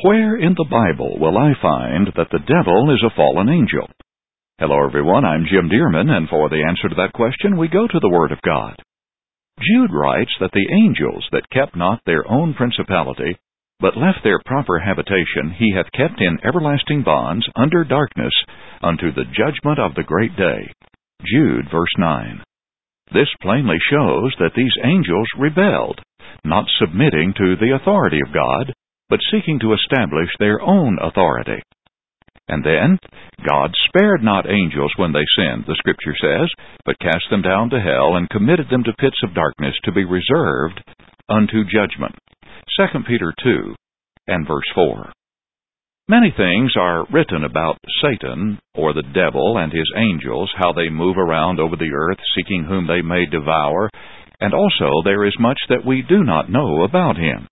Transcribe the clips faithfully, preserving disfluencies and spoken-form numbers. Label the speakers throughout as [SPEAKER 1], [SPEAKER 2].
[SPEAKER 1] Where in the Bible will I find that the devil is a fallen angel? Hello, everyone. I'm Jim Dearman, and for the answer to that question, we go to the Word of God. Jude writes that the angels that kept not their own principality, but left their proper habitation, he hath kept in everlasting bonds under darkness unto the judgment of the great day. Jude, verse nine. This plainly shows that these angels rebelled, not submitting to the authority of God, but seeking to establish their own authority. And then, God spared not angels when they sinned, the Scripture says, but cast them down to hell and committed them to pits of darkness to be reserved unto judgment. Second Peter two and verse four. Many things are written about Satan, or the devil, and his angels, how they move around over the earth, seeking whom they may devour, and also there is much that we do not know about him.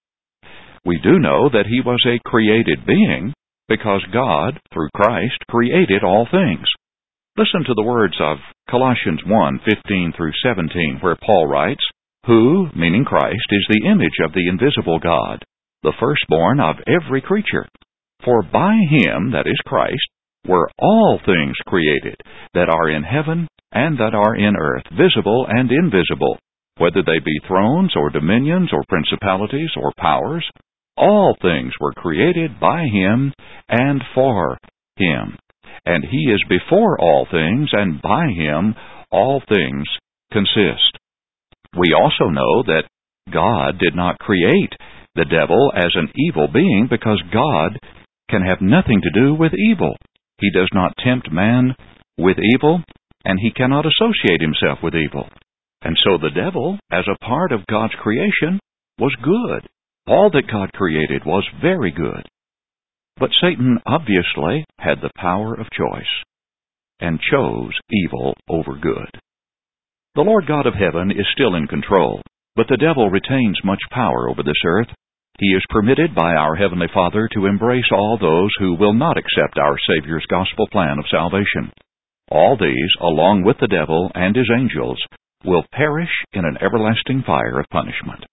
[SPEAKER 1] We do know that he was a created being, because God, through Christ, created all things. Listen to the words of Colossians one, fifteen through seventeen, where Paul writes, Who, meaning Christ, is the image of the invisible God, the firstborn of every creature. For by him, that is Christ, were all things created, that are in heaven and that are in earth, visible and invisible, whether they be thrones or dominions or principalities or powers. All things were created by him and for him. And he is before all things, and by him all things consist. We also know that God did not create the devil as an evil being, because God can have nothing to do with evil. He does not tempt man with evil, and he cannot associate himself with evil. And so the devil, as a part of God's creation, was good. All that God created was very good. But Satan obviously had the power of choice and chose evil over good. The Lord God of heaven is still in control, but the devil retains much power over this earth. He is permitted by our Heavenly Father to embrace all those who will not accept our Savior's gospel plan of salvation. All these, along with the devil and his angels, will perish in an everlasting fire of punishment.